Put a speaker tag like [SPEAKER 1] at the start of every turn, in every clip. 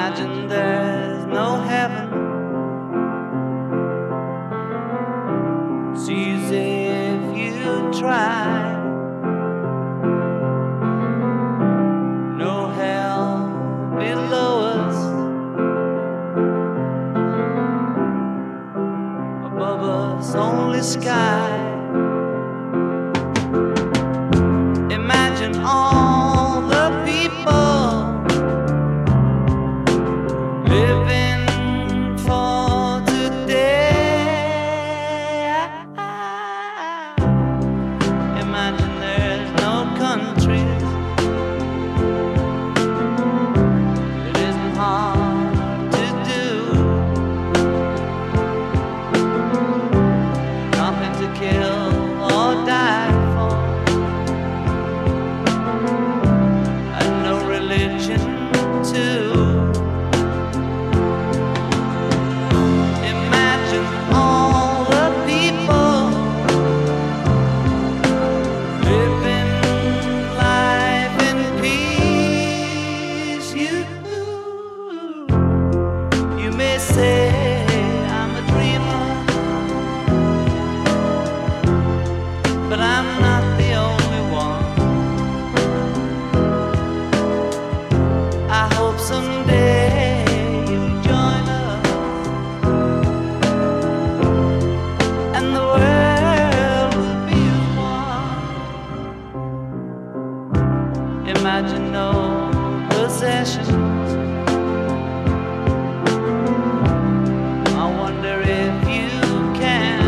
[SPEAKER 1] Imagine there's no heaven. It's easy if you try. No hell below us, above us only sky. Imagine all the people living for today. Imagine there's no countries. It isn't hard to do. Nothing to kill or die for, and no religion too. Imagine all the people living life in peace. You may say I'm a dreamer, but I'm not the only one. I hope someday you'll join us, and the world will be as one. Imagine no possessions. I wonder if you can.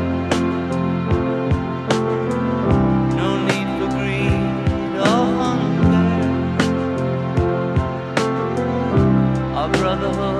[SPEAKER 1] No need for greed or hunger. Our brotherhood